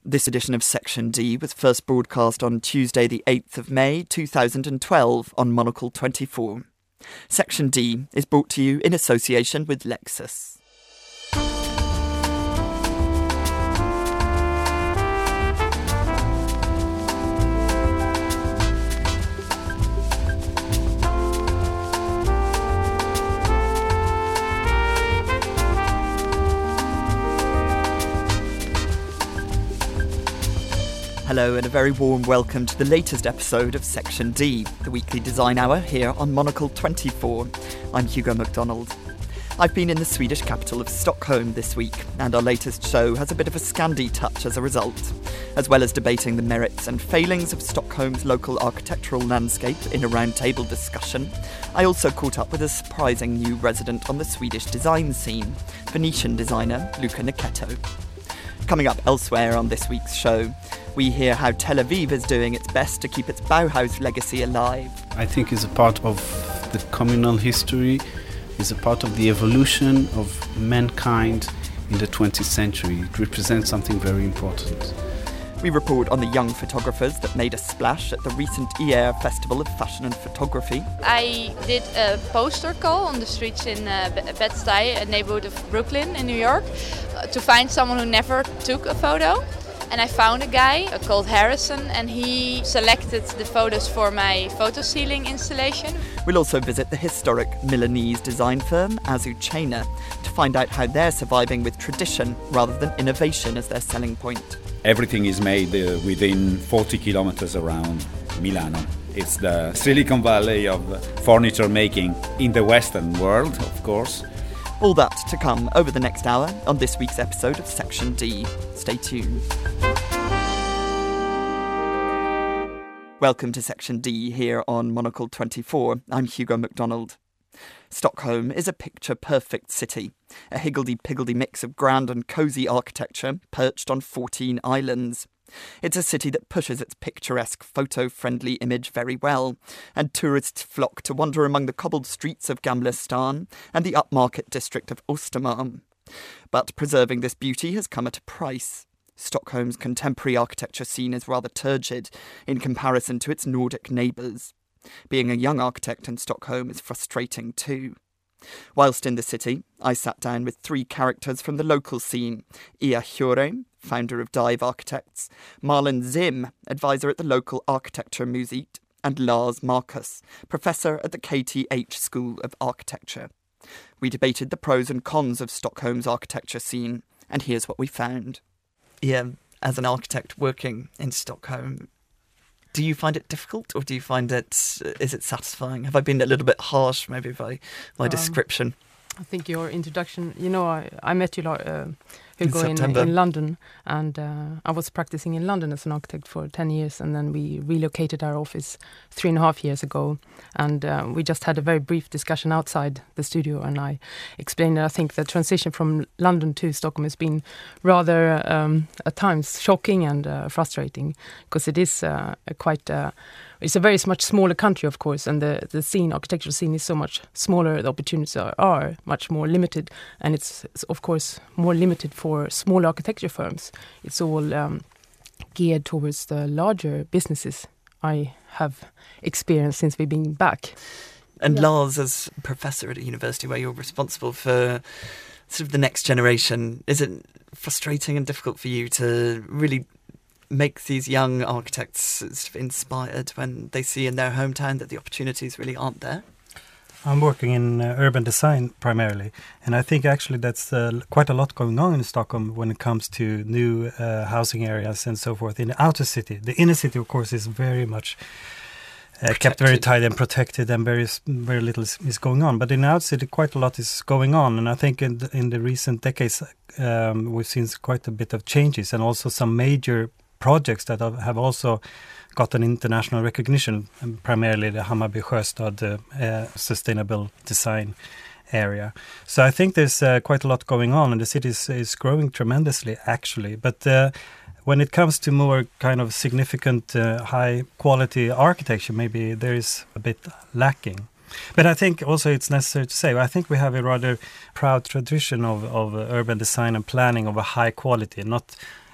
This edition of Section D was first broadcast on Tuesday the 8th of May 2012 on Monocle 24. Section D is brought to you in association with Lexus. Hello and a very warm welcome to the latest episode of Section D, the weekly design hour here on Monocle 24. I'm Hugo MacDonald. I've been in the Swedish capital of Stockholm this week, and our latest show has a bit of a Scandi touch as a result. As well as debating the merits and failings of Stockholm's local architectural landscape in a roundtable discussion, I also caught up with a surprising new resident on the Swedish design scene, Venetian designer Luca Nicchetto. Coming up elsewhere on this week's show, we hear how Tel Aviv is doing its best to keep its Bauhaus legacy alive. I think it's a part of the communal history, it's a part of the evolution of mankind in the 20th century. It represents something very important. We report on the young photographers that made a splash at the recent IR Festival of Fashion and Photography. I did a poster call on the streets in Bed-Stuy, a neighborhood of Brooklyn in New York, to find someone who never took a photo. And I found a guy called Harrison, and he selected the photos for my photo ceiling installation. We'll also visit the historic Milanese design firm Azucena to find out how they're surviving with tradition rather than innovation as their selling point. Everything is made within 40 kilometers around Milano. It's the Silicon Valley of furniture making in the Western world, of course. All that to come over the next hour on this week's episode of Section D. Stay tuned. Welcome to Section D here on Monocle 24. I'm Hugo MacDonald. Stockholm is a picture-perfect city, a higgledy-piggledy mix of grand and cosy architecture perched on 14 islands. It's a city that pushes its picturesque, photo-friendly image very well, and tourists flock to wander among the cobbled streets of Gamla Stan and the upmarket district of Östermalm. But preserving this beauty has come at a price. Stockholm's contemporary architecture scene is rather turgid in comparison to its Nordic neighbours. Being a young architect in Stockholm is frustrating too. Whilst in the city, I sat down with three characters from the local scene: Ia Hjorem, founder of Dive Architects, Marlon Zim, advisor at the local Architecture Museet, and Lars Marcus, professor at the KTH School of Architecture. We debated the pros and cons of Stockholm's architecture scene, and here's what we found. Ia, as an architect working in Stockholm, do you find it difficult, or do you find is it satisfying? Have I been a little bit harsh maybe by my description? I think your introduction, I met you, Hugo, in London, and I was practicing in London as an architect for 10 years, and then we relocated our office 3.5 years ago, and we just had a very brief discussion outside the studio, and I explained that I think the transition from London to Stockholm has been rather, at times, shocking and frustrating, because it is it's a very much smaller country, of course, and the architectural scene is so much smaller, the opportunities are much more limited, and it's of course more limited for small architecture firms. It's all geared towards the larger businesses I have experienced since we've been back. And Lars, as professor at a university where you're responsible for sort of the next generation, is it frustrating and difficult for you to really make these young architects sort of inspired when they see in their hometown that the opportunities really aren't there? I'm working in urban design primarily, and I think actually that's quite a lot going on in Stockholm when it comes to new housing areas and so forth in the outer city. The inner city, of course, is very much kept very tight and protected, and very little is going on. But in the outer city, quite a lot is going on, and I think in the recent decades we've seen quite a bit of changes, and also some major projects that have also gotten international recognition, primarily the Hammarby Sjöstad sustainable design area. So I think there's quite a lot going on, and the city is growing tremendously, actually. But when it comes to more kind of significant high-quality architecture, maybe there is a bit lacking. But I think also it's necessary to say, I think we have a rather proud tradition of urban design and planning of a high quality, not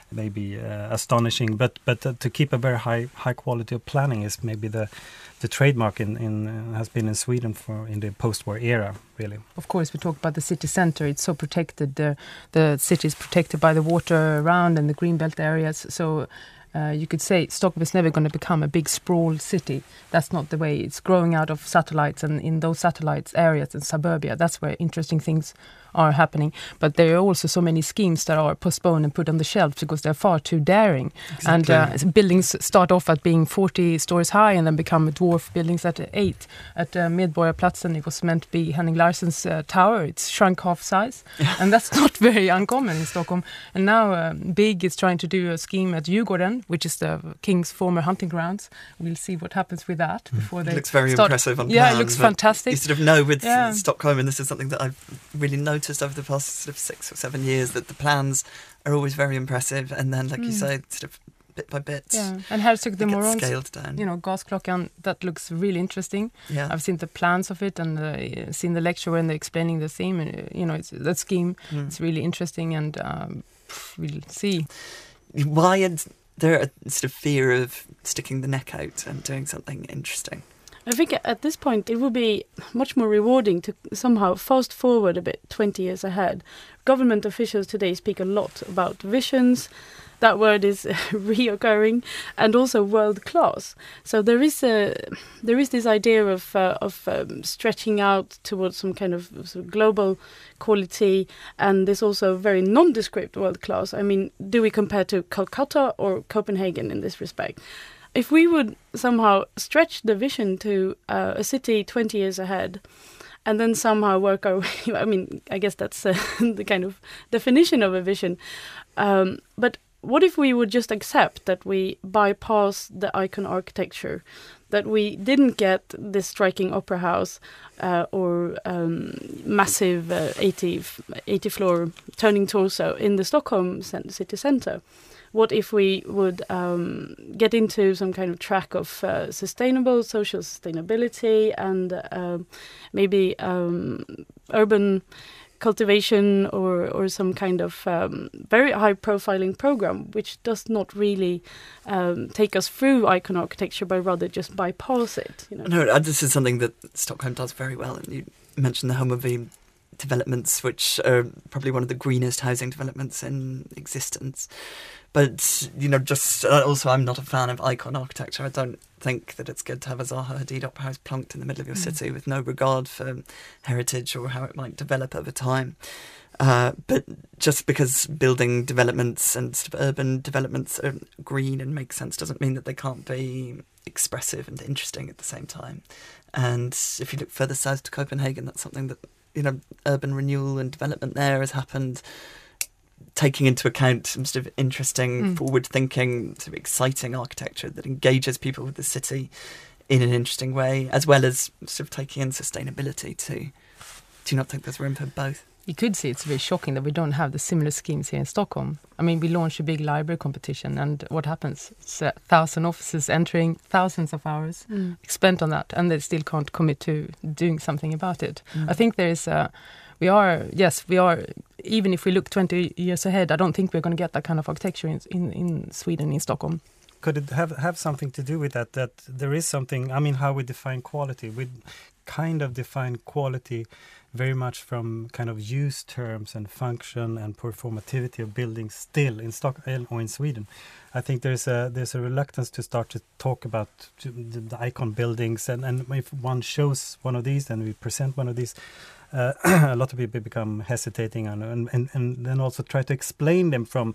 maybe astonishing, but to keep a very high quality of planning is maybe the trademark has been in Sweden in the post-war era, really. Of course, we talk about the city centre. It's so protected. The city is protected by the water around and the greenbelt areas. So you could say Stockholm is never going to become a big sprawled city. That's not the way. It's growing out of satellites, and in those satellites areas in suburbia, that's where interesting things are happening. But there are also so many schemes that are postponed and put on the shelf because they're far too daring. Exactly. And buildings start off at being 40 stories high and then become dwarf buildings at 8. At Medborgarplatsen, it was meant to be Henning Larsen's tower. It's shrunk half size. And that's not very uncommon in Stockholm. And now Big is trying to do a scheme at Djurgården, which is the king's former hunting grounds. We'll see what happens with that before they It looks very start. impressive on Yeah, plans, it looks but fantastic. You sort of know with Stockholm, and this is something that I've really noticed over the past sort of 6 or 7 years, that the plans are always very impressive, and then, like you say, sort of bit by bit, and Herzog de get Morons, scaled down. Gasklockan, that looks really interesting. Yeah. I've seen the plans of it and seen the lecture when they're explaining the theme, and it's that scheme. It's really interesting, and we'll see. Why is there a sort of fear of sticking the neck out and doing something interesting? I think at this point it would be much more rewarding to somehow fast forward a bit 20 years ahead. Government officials today speak a lot about visions. That word is reoccurring, and also world class. So there is this idea of stretching out towards some kind of sort of global quality, and there's also very nondescript world class. I mean, do we compare to Calcutta or Copenhagen in this respect? If we would somehow stretch the vision to a city 20 years ahead, and then somehow work our way, I mean, I guess that's the kind of definition of a vision. But what if we would just accept that we bypass the icon architecture, that we didn't get this striking opera house or massive 80-floor turning torso in the Stockholm city centre? What if we would get into some kind of track of social sustainability, and maybe urban cultivation, or some kind of very high profiling program which does not really take us through icon architecture, but rather just bypass it. No, this is something that Stockholm does very well, and you mentioned the Hommaby developments, which are probably one of the greenest housing developments in existence. But, also I'm not a fan of icon architecture. I don't think that it's good to have a Zaha Hadid opera house plonked in the middle of your city with no regard for heritage or how it might develop over time. But just because building developments and sort of urban developments are green and make sense doesn't mean that they can't be expressive and interesting at the same time. And if you look further south to Copenhagen, that's something that, urban renewal and development there has happened, taking into account some sort of interesting, forward-thinking, sort of exciting architecture that engages people with the city in an interesting way, as well as sort of taking in sustainability too. Do you not think there's room for both? You could see it's very shocking that we don't have the similar schemes here in Stockholm. I mean, we launched a big library competition, and what happens? It's 1,000 offices entering, thousands of hours spent on that, and they still can't commit to doing something about it. I think there is we are, even if we look 20 years ahead, I don't think we're going to get that kind of architecture in Sweden, in Stockholm. Could it have something to do with that there is something, I mean, how we define quality? We kind of define quality very much from kind of use terms and function and performativity of buildings still in Stockholm or in Sweden. I think there's a reluctance to start to talk about the icon buildings, and if one shows one of these and we present one of these, a lot of people become hesitating and then also try to explain them from,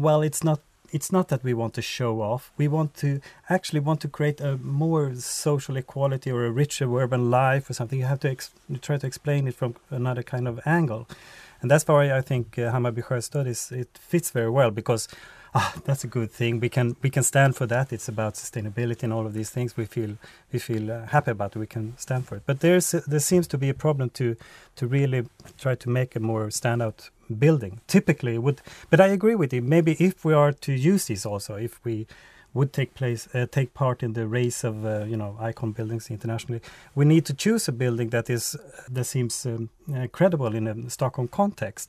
it's not that we want to show off. We want to create a more social equality or a richer urban life or something. You have to try to explain it from another kind of angle. And that's why I think Hammarby Sjöstad it fits very well, because that's a good thing. We can stand for that. It's about sustainability and all of these things. We feel happy about it. We can stand for it. But there seems to be a problem to really try to make a more standout building. Typically but I agree with you. Maybe if we are to use these also, if we would take part in the race of icon buildings internationally, we need to choose a building that seems credible in a Stockholm context.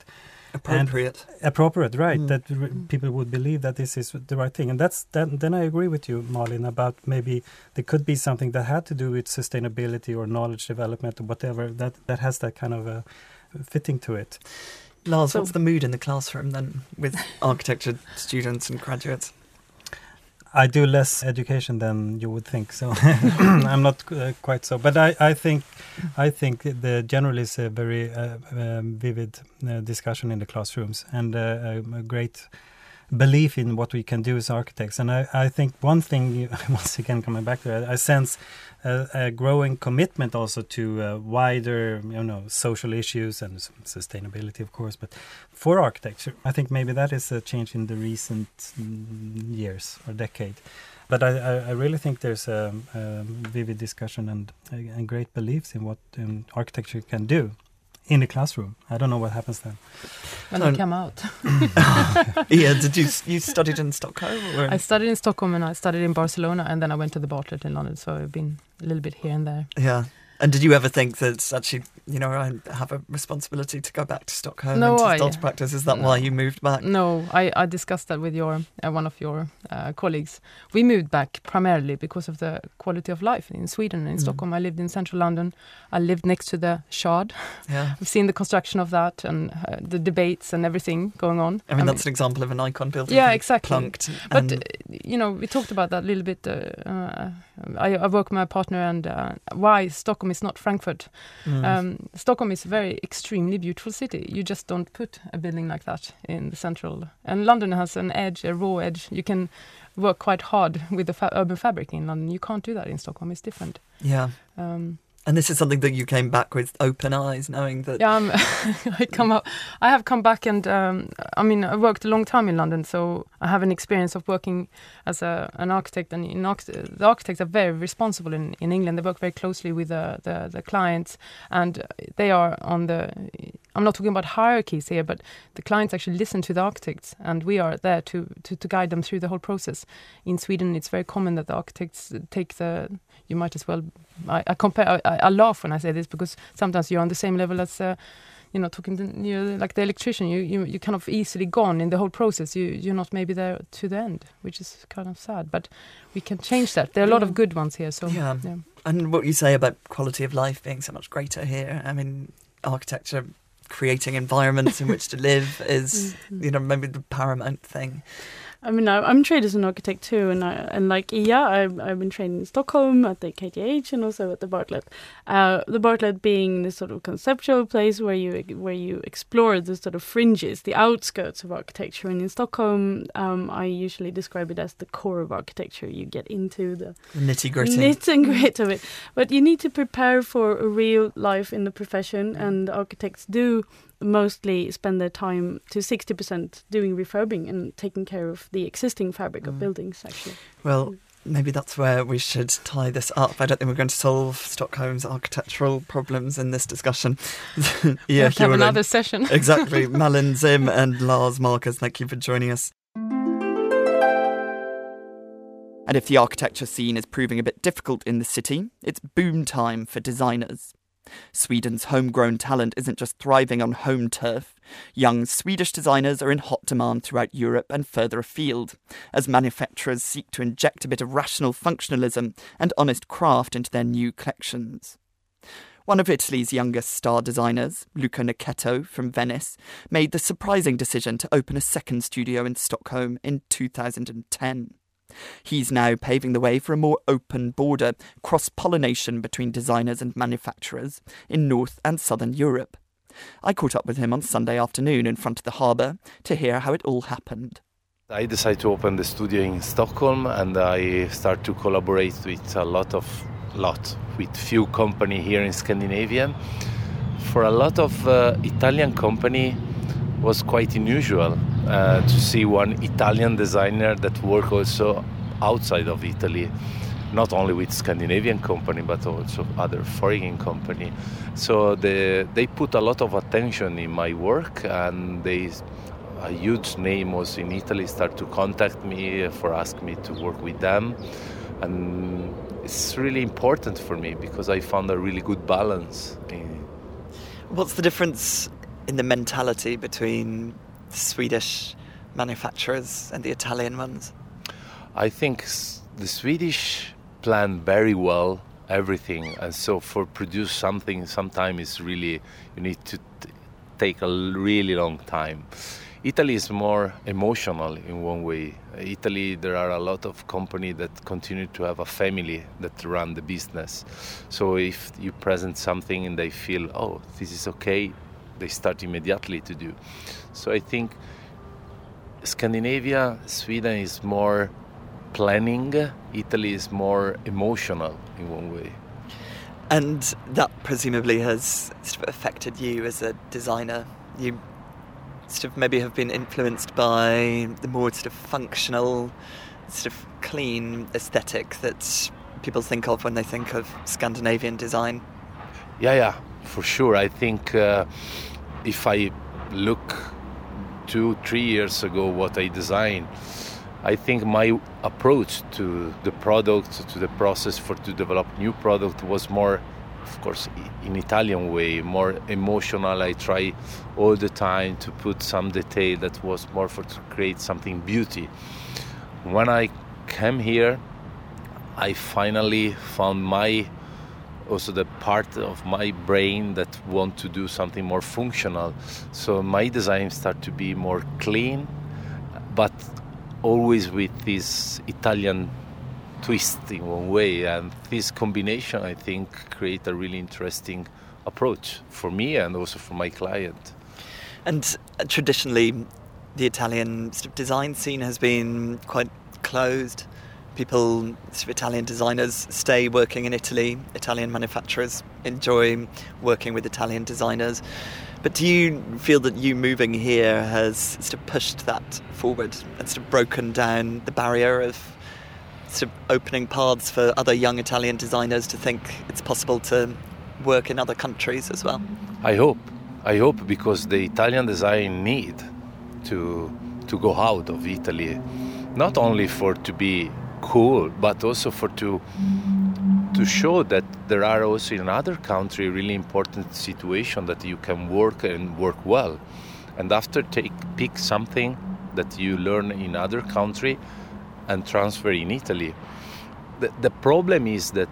appropriate, right? That people would believe that this is the right thing, and then I agree with you, Malin, about maybe there could be something that had to do with sustainability or knowledge development or whatever that has that kind of a fitting to it. Lars, what's the mood in the classroom then with architecture students and graduates? I do less education than you would think, so I'm not quite so. But I think the general is a very vivid discussion in the classrooms, and a great belief in what we can do as architects. And I think one thing, once again coming back to it, I sense a growing commitment also to wider, social issues and sustainability, of course, but for architecture. I think maybe that is a change in the recent years or decade. But I really think there's a vivid discussion and great beliefs in what architecture can do in the classroom. I don't know what happens then. When they come out. Yeah, did you studied in Stockholm? Or? I studied in Stockholm and I studied in Barcelona, and then I went to the Bartlett in London, so I've been a little bit here and there. Yeah. And did you ever think that actually, I have a responsibility to go back to Stockholm and to start to practice? Is that why you moved back? No, I discussed that with one of your colleagues. We moved back primarily because of the quality of life in Sweden and in Stockholm. I lived in central London. I lived next to the Shard. Yeah. I've seen the construction of that and the debates and everything going on. I mean, that's an example of an icon building. Yeah, exactly. Plunked. But, we talked about that a little bit. I work with my partner, and why Stockholm is not Frankfurt. Stockholm is a very extremely beautiful city. You just don't put a building like that in the central. And London has an edge, a raw edge. You can work quite hard with the urban fabric in London. You can't do that in Stockholm. It's different. Yeah. And this is something that you came back with open eyes, knowing that... Yeah, I have come back and, I worked a long time in London, so I have an experience of working as an architect. And the architects are very responsible in England. They work very closely with the clients, and they are on the... I'm not talking about hierarchies here, but the clients actually listen to the architects, and we are there to guide them through the whole process. In Sweden, it's very common that the architects take the... You might as well... I laugh when I say this, because sometimes you're on the same level as... talking to like the electrician, you kind of easily gone in the whole process. You're not maybe there to the end, which is kind of sad. But we can change that. There are a lot of good ones here. So yeah. And what you say about quality of life being so much greater here. I mean, architecture creating environments in which to live is maybe the paramount thing. I mean, I'm trained as an architect too, and I've been trained in Stockholm at the KTH and also at the Bartlett. The Bartlett being this sort of conceptual place where you explore the sort of fringes, the outskirts of architecture. And in Stockholm, I usually describe it as the core of architecture. You get into the nitty-gritty. Nit and grit of it. But you need to prepare for a real life in the profession, and architects do mostly spend their time to 60% doing refurbing and taking care of the existing fabric of buildings, actually. Well, maybe that's where we should tie this up. I don't think we're going to solve Stockholm's architectural problems in this discussion. We have to have another session. Exactly. Malin Zim and Lars Marcus, thank you for joining us. And if the architecture scene is proving a bit difficult in the city, it's boom time for designers. Sweden's homegrown talent isn't just thriving on home turf. Young Swedish designers are in hot demand throughout Europe and further afield, as manufacturers seek to inject a bit of rational functionalism and honest craft into their new collections. One of Italy's youngest star designers, Luca Nicchetto from Venice, made the surprising decision to open a second studio in Stockholm in 2010. He's now paving the way for a more open border, cross-pollination between designers and manufacturers in North and Southern Europe. I caught up with him on Sunday afternoon in front of the harbour to hear how it all happened. I decided to open the studio in Stockholm, and I start to collaborate with few companies here in Scandinavia. For a lot of Italian company, was quite unusual to see one Italian designer that work also outside of Italy, not only with Scandinavian company but also other foreign company. So they put a lot of attention in my work, and a huge name was in Italy start to contact me for ask me to work with them, and it's really important for me because I found a really good balance. What's the difference in the mentality between Swedish manufacturers and the Italian ones? I think the Swedish plan very well everything, and so for produce something sometimes it's really, you need to take a really long time. Italy is more emotional in one way. Italy, there are a lot of companies that continue to have a family that run the business. So if you present something and they feel, oh, this is okay, they start immediately to do. So I think Scandinavia, Sweden is more planning, Italy is more emotional in one way. And that presumably has sort of affected you as a designer. You sort of maybe have been influenced by the more sort of functional, sort of clean aesthetic that people think of when they think of Scandinavian design. Yeah, for sure. I think if I look 2-3 years ago what I designed, I think my approach to the product, to the process to develop new product was more, of course, in Italian way, more emotional. I try all the time to put some detail that was more to create something beauty. When I came here, I finally found also the part of my brain that want to do something more functional. So my design start to be more clean, but always with this Italian twist in one way, and this combination I think create a really interesting approach for me and also for my client. And traditionally the Italian sort of design scene has been quite closed. People, sort of Italian designers stay working in Italy, Italian manufacturers enjoy working with Italian designers. But do you feel that you moving here has sort of pushed that forward and sort of broken down the barrier of sort of opening paths for other young Italian designers to think it's possible to work in other countries as well? I hope because the Italian design need to go out of Italy, not only for to be cool, but also for to show that there are also in other country really important situation that you can work and work well, and after pick something that you learn in other country and transfer in Italy. The problem is that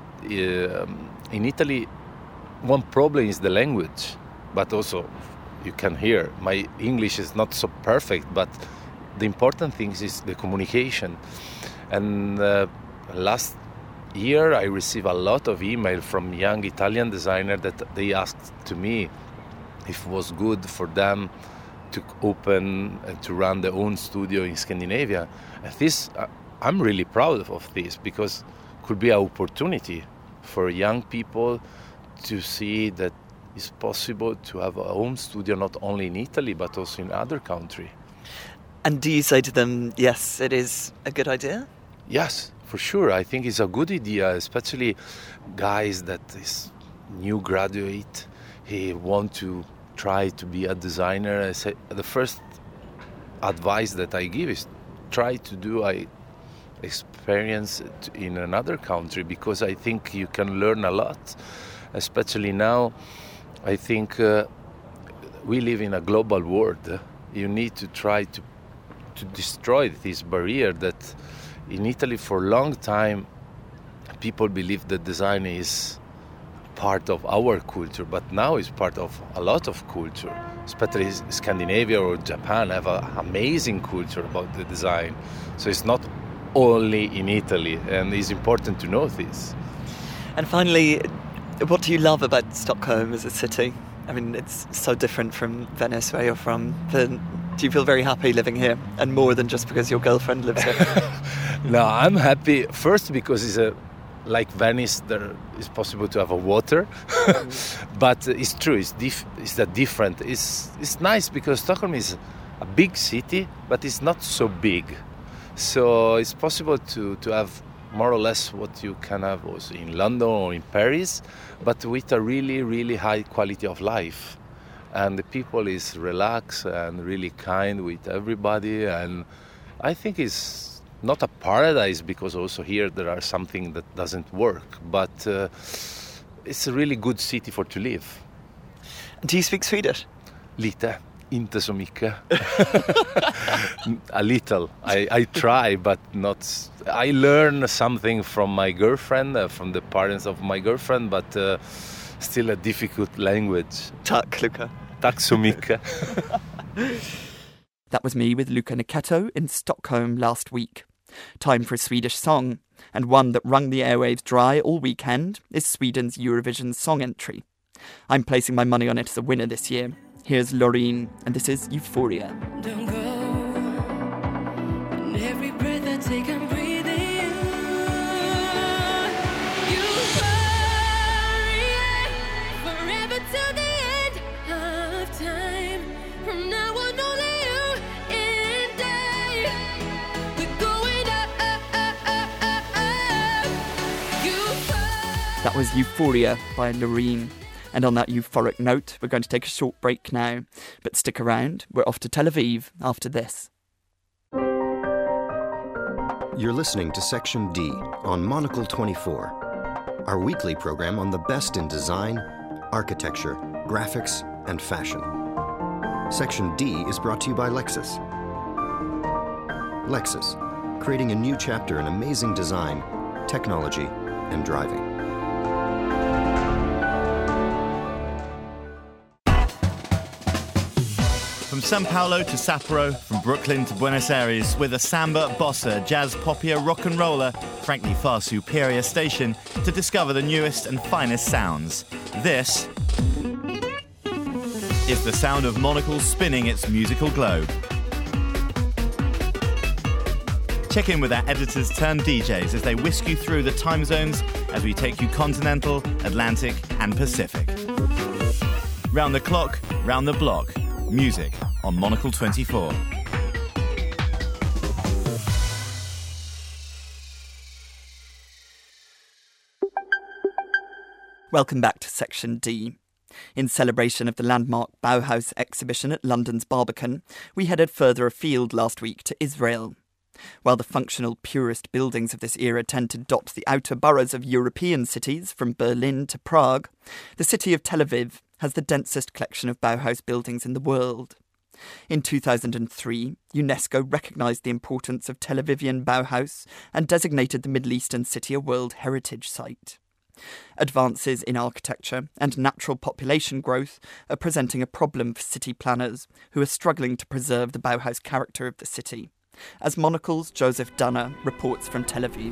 in Italy, one problem is the language, but also you can hear my English is not so perfect, but the important thing is the communication. And last year I received a lot of email from young Italian designers that they asked to me if it was good for them to open and to run their own studio in Scandinavia. And this, I'm really proud of this, because it could be an opportunity for young people to see that it's possible to have a home studio not only in Italy but also in other countries. And do you say to them, yes, it is a good idea? Yes, for sure. I think it's a good idea, especially guys that is new graduate, he want to try to be a designer. I say the first advice that I give is try to do experience in another country, because I think you can learn a lot, especially now. I think we live in a global world. You need to try to destroy this barrier that in Italy for a long time people believe that design is part of our culture, but now it's part of a lot of culture, especially Scandinavia or Japan have an amazing culture about the design. So it's not only in Italy, and it's important to know this. And finally, what do you love about Stockholm as a city? I mean, it's so different from Venice, where you're from. Do you feel very happy living here, and more than just because your girlfriend lives here? No, I'm happy first because it's like Venice, there is possible to have a water, but it's true. It's that different. It's nice because Stockholm is a big city, but it's not so big, so it's possible to have more or less what you can have also in London or in Paris, but with a really, really high quality of life. And the people is relaxed and really kind with everybody. And I think it's not a paradise, because also here there are something that doesn't work, but it's a really good city to live. Do you speak Swedish? Lite. Inte så mycket. A little. I try, but not. I learn something from my girlfriend, from the parents of my girlfriend, but still a difficult language. Tack, Luca. Tack så mycket. That was me with Luca Niceto in Stockholm last week. Time for a Swedish song, and one that wrung the airwaves dry all weekend is Sweden's Eurovision song entry. I'm placing my money on it as a winner this year. Here's Loreen, and this is Euphoria. Don't go. And every breath I take, I'm breathing. Euphoria, forever till the end of time. From now on, only you and I. We're going up, up, up, up, up, up. Euphoria. That was Euphoria by Loreen. And on that euphoric note, we're going to take a short break now. But stick around, we're off to Tel Aviv after this. You're listening to Section D on Monocle 24, our weekly program on the best in design, architecture, graphics, and fashion. Section D is brought to you by Lexus. Lexus, creating a new chapter in amazing design, technology, and driving. From São Paulo to Sapporo, from Brooklyn to Buenos Aires, with a samba, bossa, jazz, poppier, rock and roller, frankly far superior station to discover the newest and finest sounds. This is the sound of Monocle spinning its musical globe. Check in with our editors turned DJs as they whisk you through the time zones as we take you continental, Atlantic and Pacific. Round the clock, round the block. Music on Monocle 24. Welcome back to Section D. In celebration of the landmark Bauhaus exhibition at London's Barbican, we headed further afield last week to Israel. While the functional purist buildings of this era tend to dot the outer boroughs of European cities from Berlin to Prague, the city of Tel Aviv has the densest collection of Bauhaus buildings in the world. In 2003, UNESCO recognised the importance of Tel Avivian Bauhaus and designated the Middle Eastern city a World Heritage Site. Advances in architecture and natural population growth are presenting a problem for city planners who are struggling to preserve the Bauhaus character of the city, as Monocle's Joseph Dunner reports from Tel Aviv.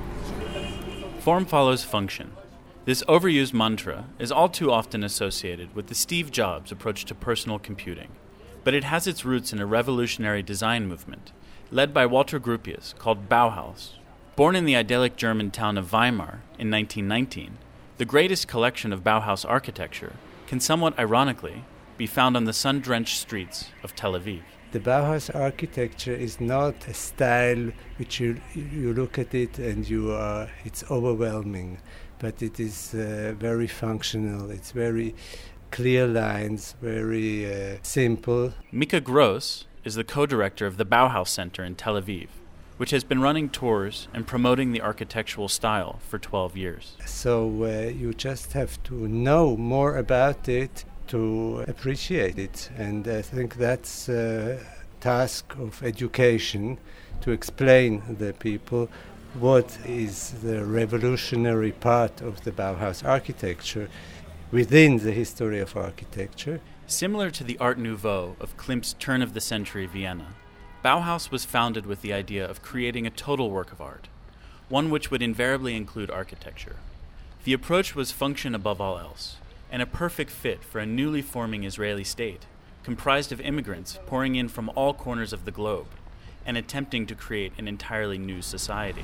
Form follows function. This overused mantra is all too often associated with the Steve Jobs approach to personal computing, but it has its roots in a revolutionary design movement led by Walter Gropius called Bauhaus. Born in the idyllic German town of Weimar in 1919, the greatest collection of Bauhaus architecture can somewhat ironically be found on the sun-drenched streets of Tel Aviv. The Bauhaus architecture is not a style which you look at it and it's overwhelming, but it is very functional. It's very clear lines, very simple. Mika Gross is the co-director of the Bauhaus Center in Tel Aviv, which has been running tours and promoting the architectural style for 12 years. So you just have to know more about it to appreciate it, and I think that's a task of education, to explain to the people what is the revolutionary part of the Bauhaus architecture within the history of architecture. Similar to the Art Nouveau of Klimt's turn-of-the-century Vienna, Bauhaus was founded with the idea of creating a total work of art, one which would invariably include architecture. The approach was function above all else, and a perfect fit for a newly forming Israeli state, comprised of immigrants pouring in from all corners of the globe, and attempting to create an entirely new society.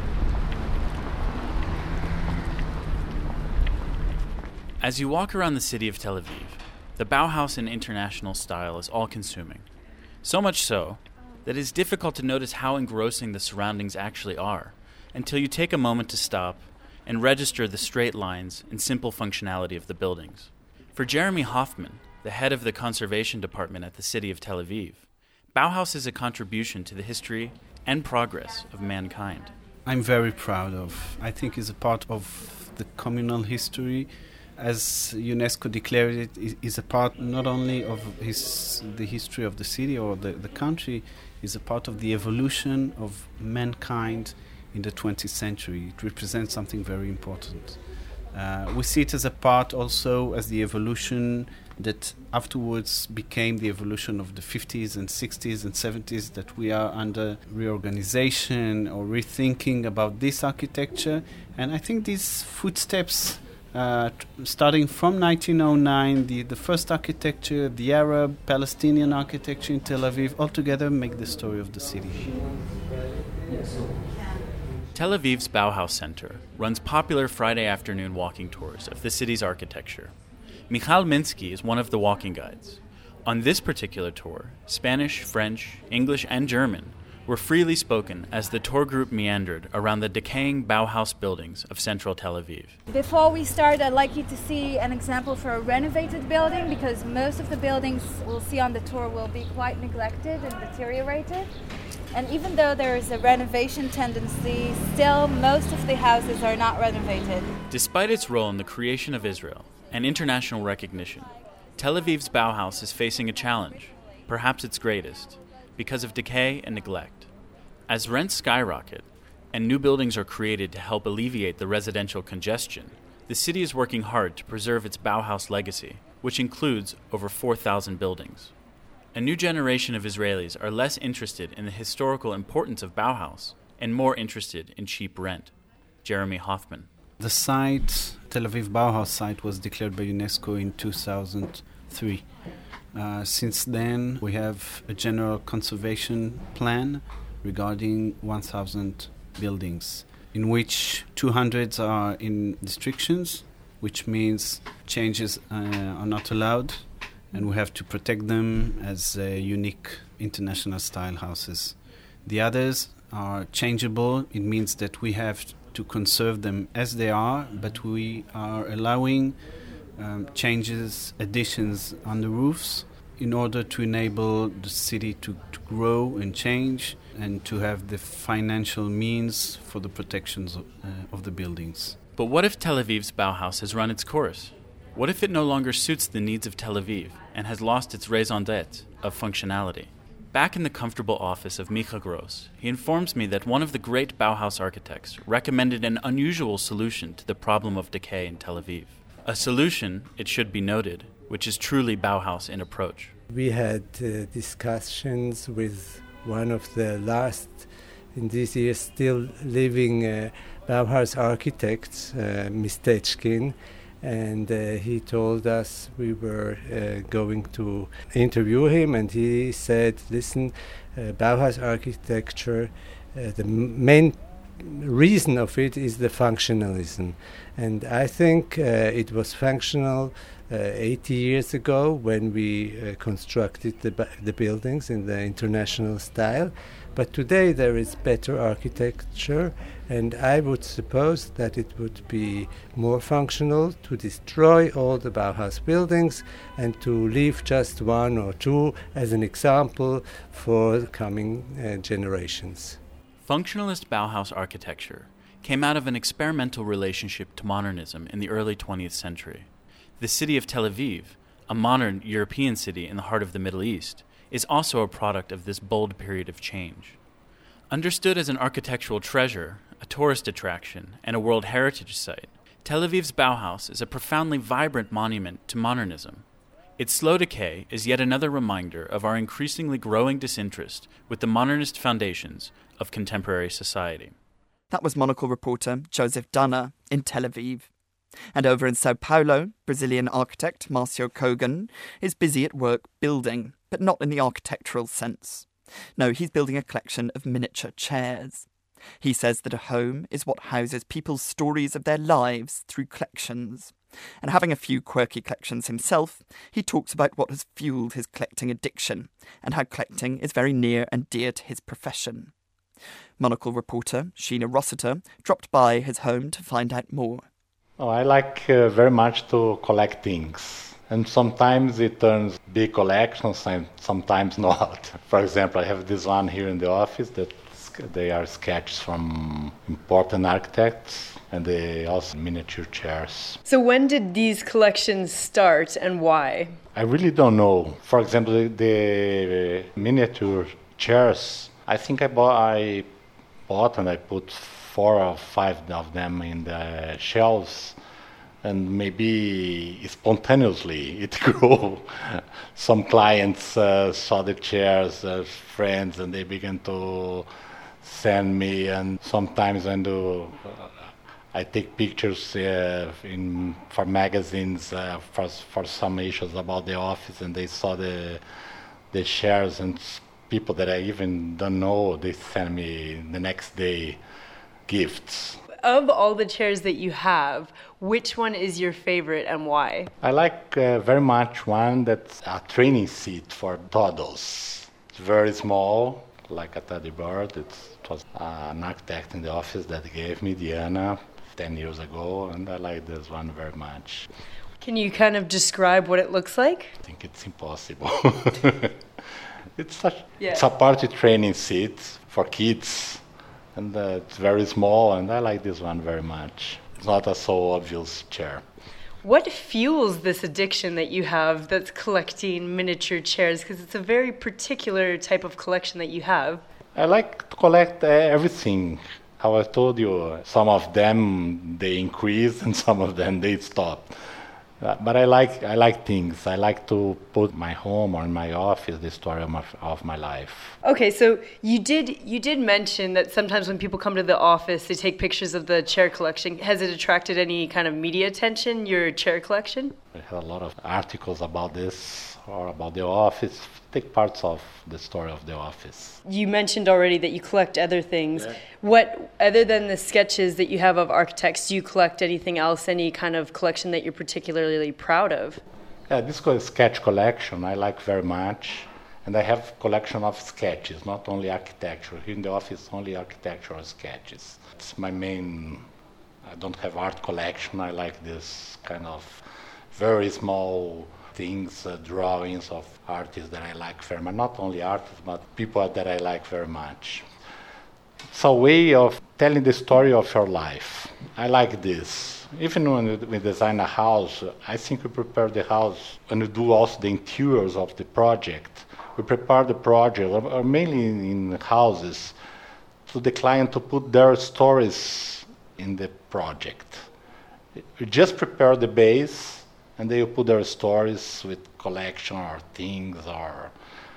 As you walk around the city of Tel Aviv, the Bauhaus in international style is all-consuming. So much so that it is difficult to notice how engrossing the surroundings actually are, until you take a moment to stop and register the straight lines and simple functionality of the buildings. For Jeremy Hoffman, the head of the conservation department at the city of Tel Aviv, Bauhaus is a contribution to the history and progress of mankind. I'm very proud of. I think it's a part of the communal history as UNESCO declared it, is a part not only of the history of the city or the country, is a part of the evolution of mankind in the 20th century. It represents something very important. We see it as a part also as the evolution that afterwards became the evolution of the 50s and 60s and 70s, that we are under reorganization or rethinking about this architecture. And I think these footsteps, starting from 1909, the first architecture, the Arab, Palestinian architecture in Tel Aviv, altogether make the story of the city. Tel Aviv's Bauhaus Center runs popular Friday afternoon walking tours of the city's architecture. Michal Minsky is one of the walking guides. On this particular tour, Spanish, French, English, and German were freely spoken as the tour group meandered around the decaying Bauhaus buildings of central Tel Aviv. Before we start, I'd like you to see an example for a renovated building, because most of the buildings we'll see on the tour will be quite neglected and deteriorated. And even though there is a renovation tendency, still most of the houses are not renovated. Despite its role in the creation of Israel and international recognition, Tel Aviv's Bauhaus is facing a challenge, perhaps its greatest, because of decay and neglect. As rents skyrocket and new buildings are created to help alleviate the residential congestion, the city is working hard to preserve its Bauhaus legacy, which includes over 4,000 buildings. A new generation of Israelis are less interested in the historical importance of Bauhaus and more interested in cheap rent. Jeremy Hoffman. The site, Tel Aviv Bauhaus site, was declared by UNESCO in 2003. Since then, we have a general conservation plan regarding 1,000 buildings, in which 200 are in restrictions, which means changes are not allowed, and we have to protect them as unique international style houses. The others are changeable. It means that we have to conserve them as they are, but we are allowing changes, additions on the roofs in order to enable the city to grow and change and to have the financial means for the protections of the buildings. But what if Tel Aviv's Bauhaus has run its course? What if it no longer suits the needs of Tel Aviv and has lost its raison d'etre of functionality? Back in the comfortable office of Micha Gross, he informs me that one of the great Bauhaus architects recommended an unusual solution to the problem of decay in Tel Aviv. A solution, it should be noted, which is truly Bauhaus in approach. We had discussions with one of the last, in these years, still living Bauhaus architects, Mistechkin, and he told us we were going to interview him, and he said, listen, Bauhaus architecture, the main reason of it is the functionalism. And I think it was functional 80 years ago when we constructed the buildings in the international style. But today there is better architecture, and I would suppose that it would be more functional to destroy all the Bauhaus buildings and to leave just one or two as an example for coming generations. Functionalist Bauhaus architecture came out of an experimental relationship to modernism in the early 20th century. The city of Tel Aviv, a modern European city in the heart of the Middle East, is also a product of this bold period of change. Understood as an architectural treasure, a tourist attraction, and a World Heritage Site, Tel Aviv's Bauhaus is a profoundly vibrant monument to modernism. Its slow decay is yet another reminder of our increasingly growing disinterest with the modernist foundations of contemporary society. That was Monocle reporter Joseph Dunner in Tel Aviv. And over in Sao Paulo, Brazilian architect Marcio Kogan is busy at work building, but not in the architectural sense. No, he's building a collection of miniature chairs. He says that a home is what houses people's stories of their lives through collections. And having a few quirky collections himself, he talks about what has fueled his collecting addiction and how collecting is very near and dear to his profession. Monocle reporter Sheena Rossiter dropped by his home to find out more. Oh, I like very much to collect things, and sometimes it turns big collections and sometimes not. For example, I have this one here in the office that's They are sketches from important architects, and they also miniature chairs. So when did these collections start and why? I really don't know. For example, the miniature chairs, I think I bought and I put 4 or 5 of them in the shelves, and maybe spontaneously it grew. Some clients saw the chairs as friends, and they began to send me, and sometimes I take pictures for magazines for some issues about the office, and they saw the chairs, and people that I even don't know, they send me the next day gifts. Of all the chairs that you have, which one is your favorite and why? I like very much one that's a training seat for toddlers. It's very small, like a teddy bird. It was an architect in the office that gave me, Diana, 10 years ago, and I like this one very much. Can you kind of describe what it looks like? I think it's impossible. It's a party training seat for kids. And it's very small, and I like this one very much. It's not a so obvious chair. What fuels this addiction that you have that's collecting miniature chairs? Because it's a very particular type of collection that you have. I like to collect everything. How I told you, some of them, they increase, and some of them, they stop. But I like things. I like to put in my home or in my office the story of my life. Okay, so you did mention that sometimes when people come to the office, they take pictures of the chair collection. Has it attracted any kind of media attention, your chair collection? I have a lot of articles about this or about the office. Take parts of the story of the office. You mentioned already that you collect other things. Yeah. What, other than the sketches that you have of architects, do you collect anything else, any kind of collection that you're particularly proud of? Yeah, this sketch collection I like very much. And I have a collection of sketches, not only architecture. Here in the office, only architectural sketches. It's my main, I don't have art collection. I like this kind of very small things, drawings of artists that I like very much. Not only artists, but people that I like very much. It's a way of telling the story of your life. I like this. Even when we design a house, I think we prepare the house, and we do also the interiors of the project. We prepare the project, or mainly in houses, to the client to put their stories in the project. We just prepare the base, and they put their stories with collection or things, or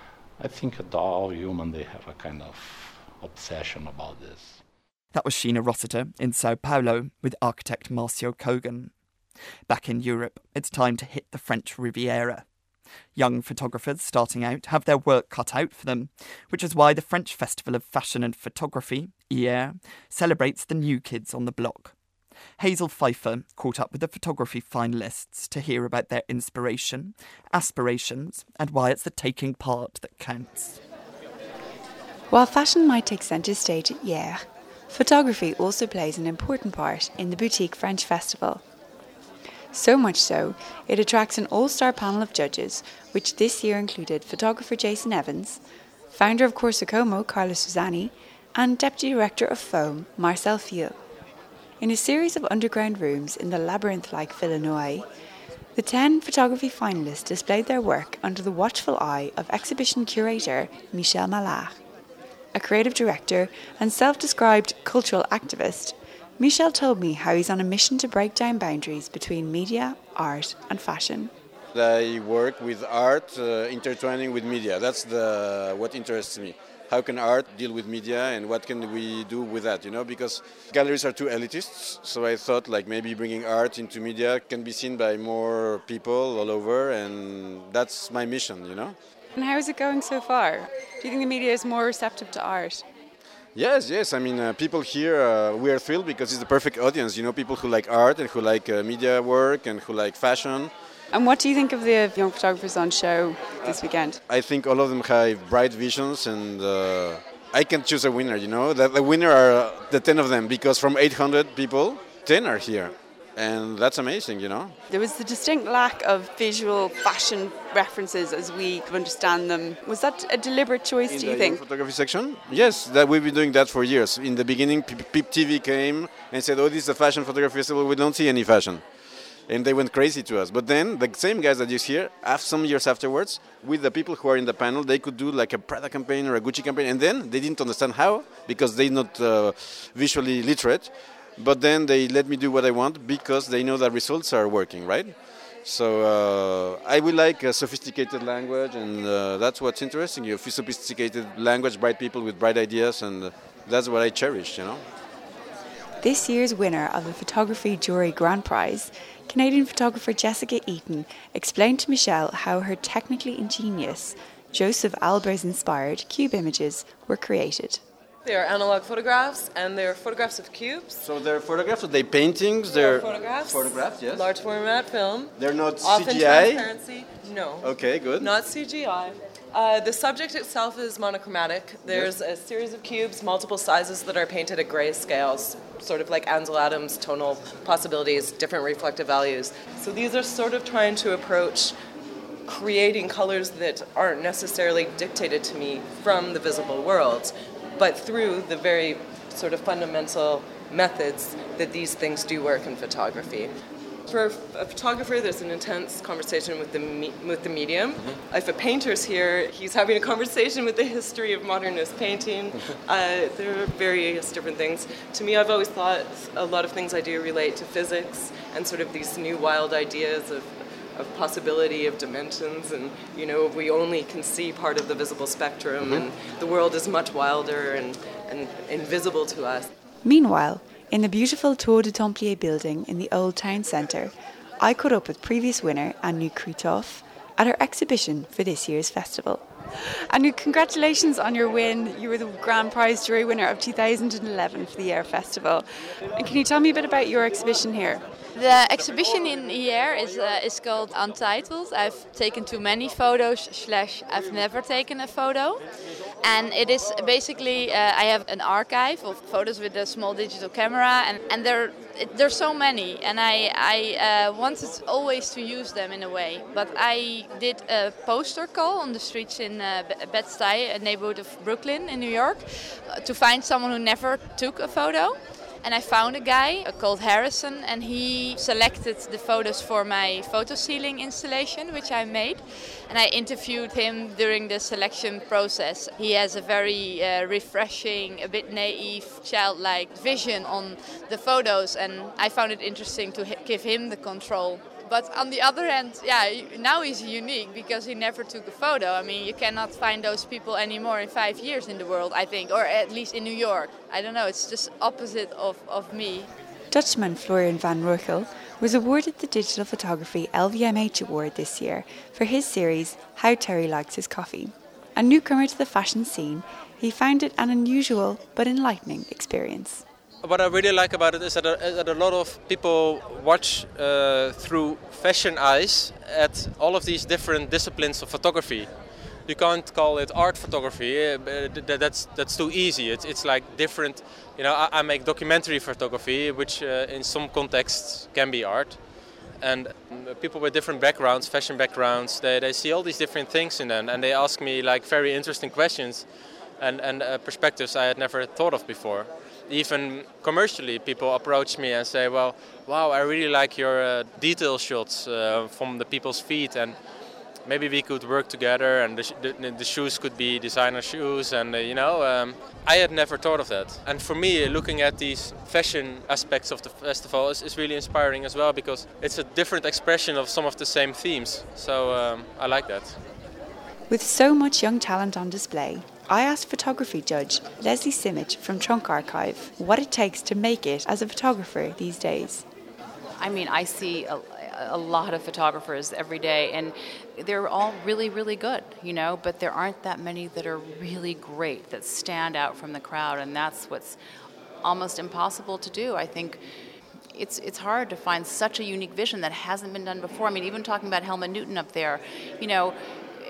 I think that all human, they have a kind of obsession about this. That was Sheena Rossiter in Sao Paulo with architect Marcio Kogan. Back in Europe, it's time to hit the French Riviera. Young photographers starting out have their work cut out for them, which is why the French Festival of Fashion and Photography, IER, celebrates the new kids on the block. Hazel Pfeiffer caught up with the photography finalists to hear about their inspiration, aspirations, and why it's the taking part that counts. While fashion might take centre stage at IER, photography also plays an important part in the Boutique French Festival. So much so, it attracts an all-star panel of judges, which this year included photographer Jason Evans, founder of Corsicomo Carlos Susani, and deputy director of Foam Marcel Fiel. In a series of underground rooms in the labyrinth-like Villa Noé, the 10 photography finalists displayed their work under the watchful eye of exhibition curator Michel Malard. A creative director and self-described cultural activist, Michel told me how he's on a mission to break down boundaries between media, art and fashion. I work with art intertwining with media. That's what interests me. How can art deal with media, and what can we do with that, because galleries are too elitist, so I thought maybe bringing art into media can be seen by more people all over, and that's my mission, And how is it going so far? Do you think the media is more receptive to art? Yes. I mean, people here, we are thrilled because it's the perfect audience, people who like art and who like media work and who like fashion. And what do you think of the young photographers on show this weekend? I think all of them have bright visions, and I can choose a winner, The winner are the 10 of them, because from 800 people, 10 are here. And that's amazing, you know. There was the distinct lack of visual fashion references as we understand them. Was that a deliberate choice, do you think? In the photography section? Yes, that we've been doing that for years. In the beginning, PIP TV came and said, oh, this is a fashion photography festival, we don't see any fashion. And they went crazy to us. But then, the same guys that you hear, some years afterwards, with the people who are in the panel, they could do like a Prada campaign or a Gucci campaign, and then they didn't understand how, because they're not visually literate. But then they let me do what I want because they know that results are working, right? So I would like a sophisticated language, and that's what's interesting. You have sophisticated language, bright people with bright ideas, and that's what I cherish, you know. This year's winner of the Photography Jury Grand Prize, Canadian photographer Jessica Eaton, explained to Michelle how her technically ingenious, Joseph Albers-inspired cube images were created. They are analog photographs, and they're photographs of cubes. So they're photographs, are they paintings? They're photographs. Photographs, yes. Large format film. They're not often CGI? Transparency. No. Okay, good. Not CGI. The subject itself is monochromatic. There's a series of cubes, multiple sizes that are painted at gray scales, sort of like Ansel Adams' tonal possibilities, different reflective values. So these are sort of trying to approach creating colors that aren't necessarily dictated to me from the visible world, but through the very sort of fundamental methods that these things do work in photography. For a photographer, there's an intense conversation with the medium. If a painter's here, he's having a conversation with the history of modernist painting. There are various different things. To me, I've always thought a lot of things I do relate to physics and sort of these new wild ideas of possibility of dimensions, and we only can see part of the visible spectrum, and the world is much wilder and invisible to us. Meanwhile, in the beautiful Tour de Templiers building in the Old Town Centre, I caught up with previous winner Anu Krutov at her exhibition for this year's festival. Anu, congratulations on your win. You were the Grand Prize jury winner of 2011 for the Air Festival. And can you tell me a bit about your exhibition here? The exhibition in here is called Untitled. I've taken too many photos / I've never taken a photo. And it is basically, I have an archive of photos with a small digital camera, and there's so many, and I wanted always to use them in a way. But I did a poster call on the streets in Bed-Stuy, a neighborhood of Brooklyn in New York, to find someone who never took a photo. And I found a guy called Harrison, and he selected the photos for my photo ceiling installation, which I made. And I interviewed him during the selection process. He has a very refreshing, a bit naive, childlike vision on the photos, and I found it interesting to give him the control. But on the other hand, now he's unique because he never took a photo. I mean, you cannot find those people anymore in 5 years in the world, I think, or at least in New York. I don't know, it's just opposite of me. Dutchman Florian van Roochel was awarded the Digital Photography LVMH Award this year for his series How Terry Likes His Coffee. A newcomer to the fashion scene, he found it an unusual but enlightening experience. What I really like about it is that a lot of people watch through fashion eyes at all of these different disciplines of photography. You can't call it art photography. That's too easy. It's like different. I make documentary photography, which in some contexts can be art. And people with different backgrounds, fashion backgrounds, they see all these different things in them, and they ask me like very interesting questions and perspectives I had never thought of before. Even commercially, people approach me and say, well, wow, I really like your detail shots from the people's feet, and maybe we could work together, and the shoes could be designer shoes, and I had never thought of that. And for me, looking at these fashion aspects of the festival is really inspiring as well, because it's a different expression of some of the same themes, so I like that. With so much young talent on display, I asked photography judge Leslie Simich from Trunk Archive what it takes to make it as a photographer these days. I mean, I see a lot of photographers every day, and they're all really, really good, but there aren't that many that are really great, that stand out from the crowd, and that's what's almost impossible to do. I think it's hard to find such a unique vision that hasn't been done before. I mean, even talking about Helmut Newton up there,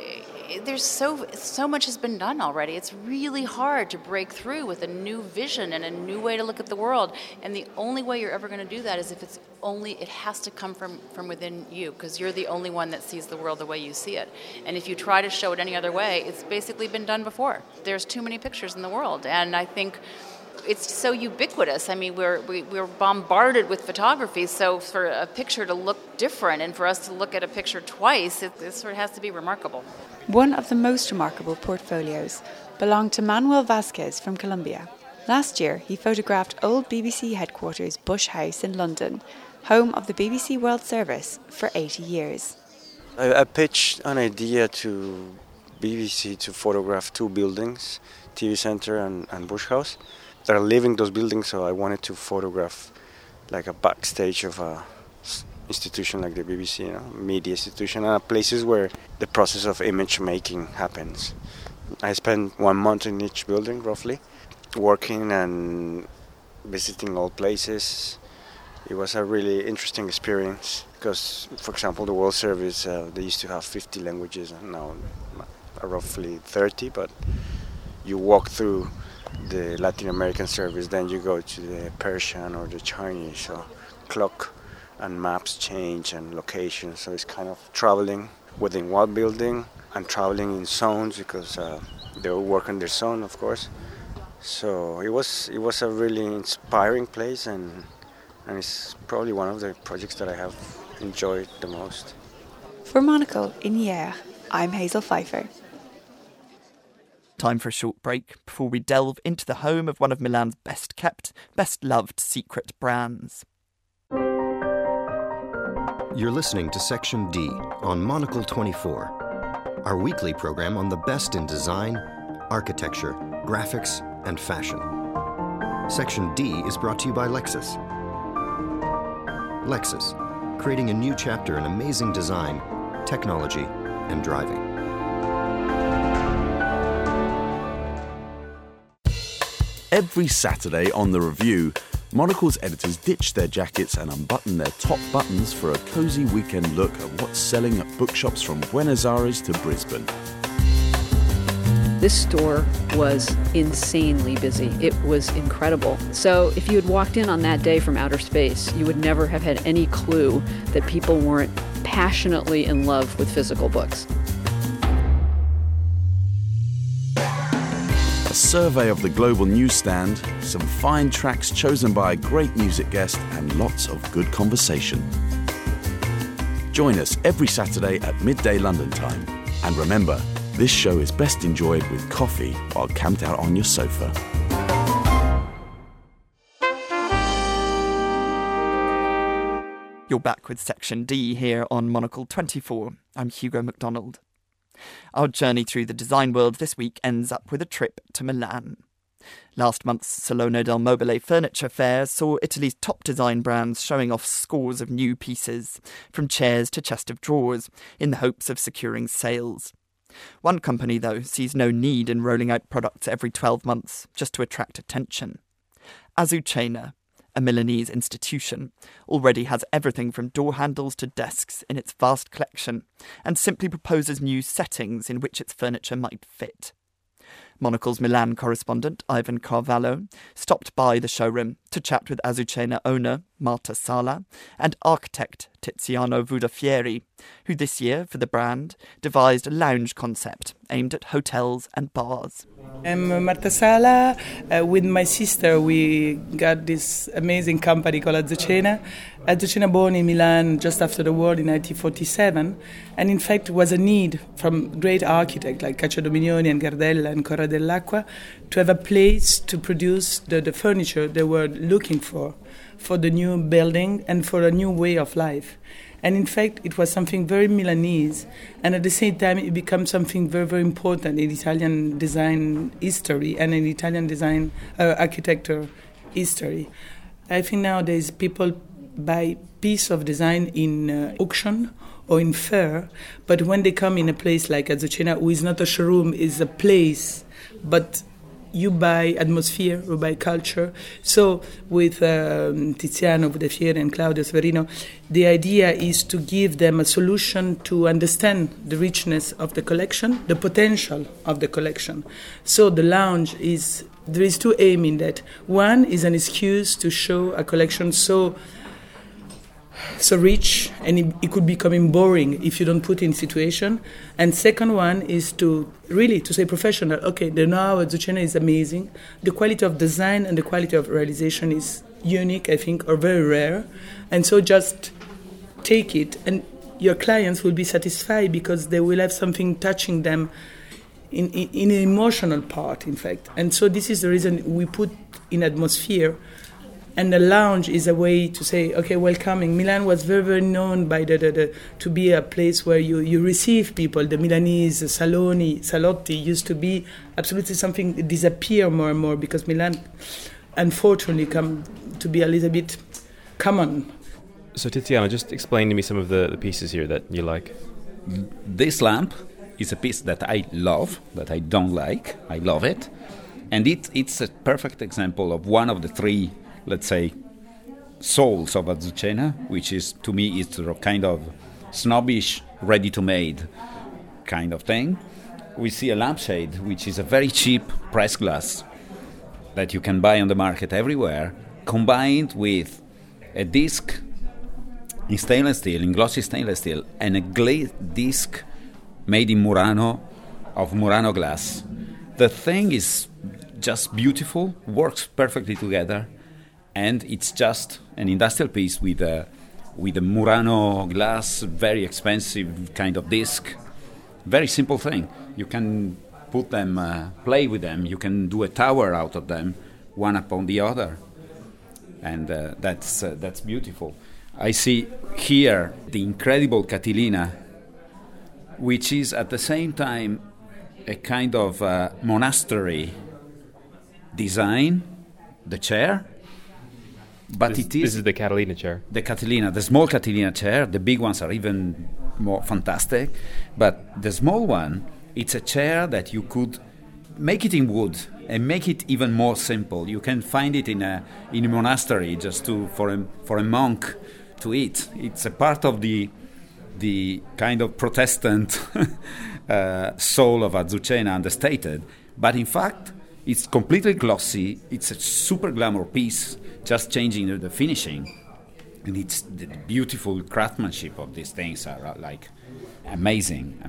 there's so much has been done already. It's really hard to break through with a new vision and a new way to look at the world. And the only way you're ever going to do that is if it has to come from within you, because you're the only one that sees the world the way you see it. And if you try to show it any other way, it's basically been done before. There's too many pictures in the world, and I think it's so ubiquitous. I mean, we're bombarded with photography, so for a picture to look different and for us to look at a picture twice, it sort of has to be remarkable. One of the most remarkable portfolios belonged to Manuel Vasquez from Colombia. Last year, he photographed old BBC headquarters Bush House in London, home of the BBC World Service for 80 years. I pitched an idea to BBC to photograph two buildings, TV Centre and Bush House. They're leaving those buildings, so I wanted to photograph like a backstage of a institution like the BBC, media institution, and places where the process of image making happens. I spent 1 month in each building, roughly, working and visiting all places. It was a really interesting experience because, for example, the World Service, they used to have 50 languages, and now roughly 30, but you walk through the Latin American service, then you go to the Persian or the Chinese, so clock and maps change and locations, so it's kind of traveling within one building and traveling in zones because they all work in their zone, of course. So it was a really inspiring place, and it's probably one of the projects that I have enjoyed the most. For Monocle in Hyères, I'm Hazel Pfeiffer. Time for a short break before we delve into the home of one of Milan's best kept, best loved secret brands. You're listening to Section D on Monocle 24, our weekly program on the best in design, architecture, graphics, and fashion. Section D is brought to you by Lexus. Lexus, creating a new chapter in amazing design, technology, and driving. Every Saturday on The Review, Monocle's editors ditch their jackets and unbutton their top buttons for a cosy weekend look at what's selling at bookshops from Buenos Aires to Brisbane. This store was insanely busy. It was incredible. So if you had walked in on that day from outer space, you would never have had any clue that people weren't passionately in love with physical books. A survey of the global newsstand, some fine tracks chosen by a great music guest, and lots of good conversation. Join us every Saturday at midday London time. And remember, this show is best enjoyed with coffee while camped out on your sofa. You're back with Section D here on Monocle 24. I'm Hugo MacDonald. Our journey through the design world this week ends up with a trip to Milan. Last month's Salone del Mobile furniture fair saw Italy's top design brands showing off scores of new pieces, from chairs to chest of drawers, in the hopes of securing sales. One company, though, sees no need in rolling out products every 12 months just to attract attention. Azucena, a Milanese institution, already has everything from door handles to desks in its vast collection, and simply proposes new settings in which its furniture might fit. Monocle's Milan correspondent, Ivan Carvalho, stopped by the showroom to chat with Azucena owner, Marta Sala, and architect Tiziano Vudafieri, who this year, for the brand, devised a lounge concept aimed at hotels and bars. I'm Marta Sala. With my sister, we got this amazing company called Azucena. Azucena born in Milan just after the war in 1947, and in fact was a need from great architects like Caccio Dominioni and Gardella and Corrado dell'Acqua to have a place to produce the furniture they were looking for the new building and for a new way of life. And in fact, it was something very Milanese, and at the same time, it became something very, very important in Italian design history and in Italian design architecture history. I think nowadays people buy piece of design in auction or in fair, but when they come in a place like Azucena, who is not a showroom, is a place, but you buy atmosphere, you buy culture. So with Tiziano Budafieri and Claudio Severino, the idea is to give them a solution to understand the richness of the collection, the potential of the collection. So the lounge there is two aims in that. One is an excuse to show a collection so rich, and it could become boring if you don't put in situation. And second one is to say professional. Okay, the know-how at Azucena is amazing. The quality of design and the quality of realization is unique, I think, or very rare. And so just take it, and your clients will be satisfied because they will have something touching them in an emotional part, in fact. And so this is the reason we put in atmosphere. And the lounge is a way to say, okay, welcoming. Milan was very, very known by to be a place where you receive people. The Milanese salotti used to be absolutely something that disappear more and more because Milan, unfortunately, come to be a little bit common. So Tiziano, just explain to me some of the pieces here that you like. This lamp is a piece that I love, that I don't like. I love it. And it's a perfect example of one of the three, let's say, souls of Azucena, which is, to me, it's a kind of snobbish, ready-to-made kind of thing. We see a lampshade, which is a very cheap press glass that you can buy on the market everywhere, combined with a disc in stainless steel, in glossy stainless steel, and a glazed disc made in Murano, of Murano glass. The thing is just beautiful, works perfectly together, and it's just an industrial piece with a Murano glass, very expensive kind of disc. Very simple thing. You can put them, play with them. You can do a tower out of them, one upon the other, and that's beautiful. I see here the incredible Catilina, which is at the same time a kind of monastery design. The chair. But this is the Catilina chair. The Catilina, the small Catilina chair. The big ones are even more fantastic. But the small one, it's a chair that you could make it in wood and make it even more simple. You can find it in a monastery just for a monk to eat. It's a part of the kind of Protestant soul of Azucena, understated. But in fact, it's completely glossy. It's a super glamour piece, just changing the finishing. And it's the beautiful craftsmanship of these things are like amazing.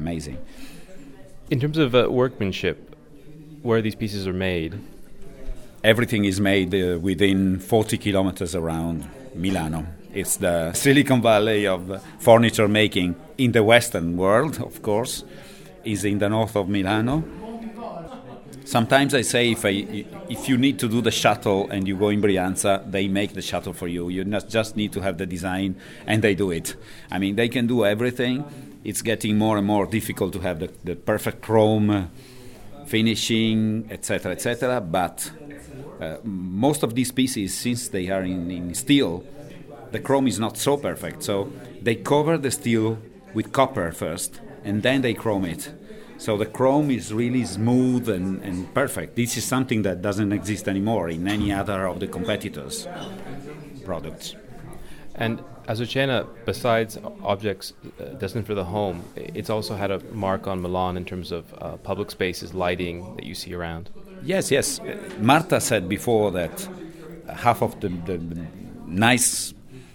In terms of workmanship, where these pieces are made? Everything is made within 40 kilometers around Milano. It's the Silicon Valley of furniture making in the Western world, of course, is in the north of Milano. Sometimes I say if you need to do the shuttle and you go in Brianza, they make the shuttle for you. You just need to have the design, and they do it. I mean, they can do everything. It's getting more and more difficult to have the perfect chrome finishing, etc., But most of these pieces, since they are in steel, the chrome is not so perfect. So they cover the steel with copper first, and then they chrome it. So the chrome is really smooth and perfect. This is something that doesn't exist anymore in any other of the competitors' products. And Azucena, besides objects destined for the home, it's also had a mark on Milan in terms of public spaces, lighting that you see around. Yes. Marta said before that half of the nice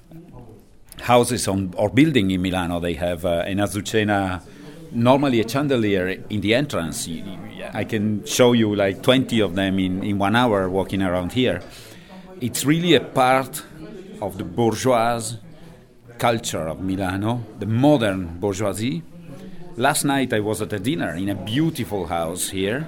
houses or building in Milano, they have in Azucena normally a chandelier in the entrance. I can show you like 20 of them in 1 hour walking around here. It's really a part of the bourgeois culture of Milano, the modern bourgeoisie. Last night I was at a dinner in a beautiful house here.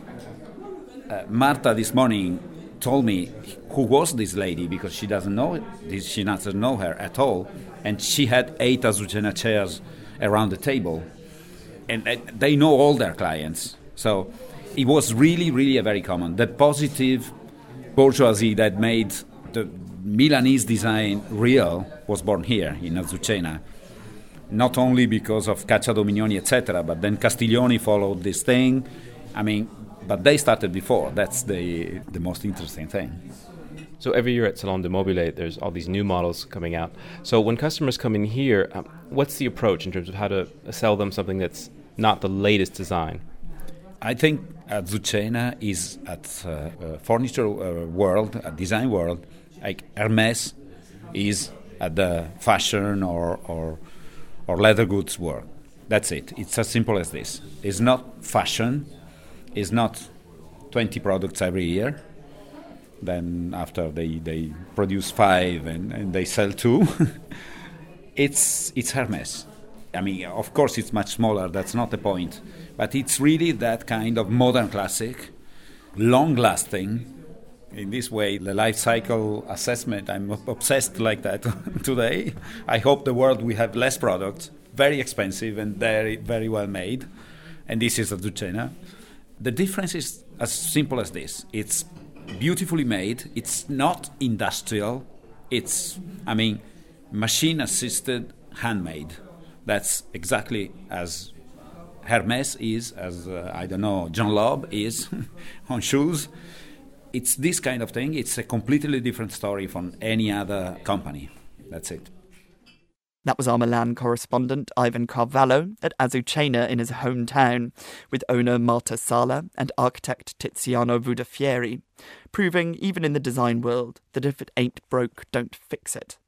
Marta this morning told me who was this lady, because she doesn't know her at all, and she had 8 Azucena chairs around the table. And they know all their clients. So it was really, really a very common. The positive bourgeoisie that made the Milanese design real was born here in Azucena. Not only because of Cacciadominioni, etc., but then Castiglioni followed this thing. I mean, But they started before. That's the most interesting thing. So every year at Salon de Mobile, there's all these new models coming out. So when customers come in here, what's the approach in terms of how to sell them something that's not the latest design? I think Azucena is at furniture world, at design world, like Hermès is at the fashion or leather goods world. That's it. It's as simple as this. It's not fashion. It's not 20 products every year. Then after they produce 5 and they sell 2. it's Hermès. I mean, of course, it's much smaller. That's not the point. But it's really that kind of modern classic, long-lasting. In this way, the life cycle assessment, I'm obsessed like that today. I hope the world will have less products, very expensive and very, very well made. And this is Azucena. The difference is as simple as this. It's beautifully made. It's not industrial. It's, machine-assisted, handmade. That's exactly as Hermès is, as, Jean Loeb is on shoes. It's this kind of thing. It's a completely different story from any other company. That's it. That was our Milan correspondent Ivan Carvalho at Azucena in his hometown, with owner Marta Sala and architect Tiziano Budafieri, proving even in the design world that if it ain't broke, don't fix it.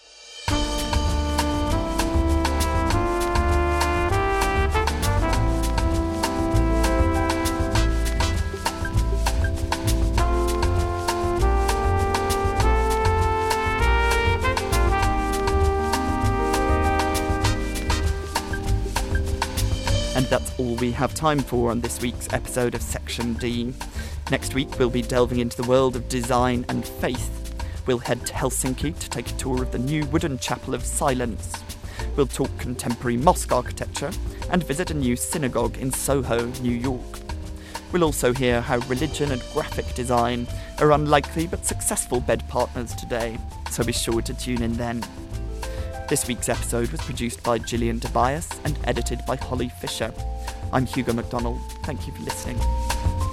And that's all we have time for on this week's episode of Section D. Next week we'll be delving into the world of design and faith. We'll head to Helsinki to take a tour of the new wooden Chapel of Silence. We'll talk contemporary mosque architecture and visit a new synagogue in Soho, New York. We'll also hear how religion and graphic design are unlikely but successful bed partners today, so be sure to tune in then. This week's episode was produced by Gillian Tobias and edited by Holly Fisher. I'm Hugo McDonald. Thank you for listening.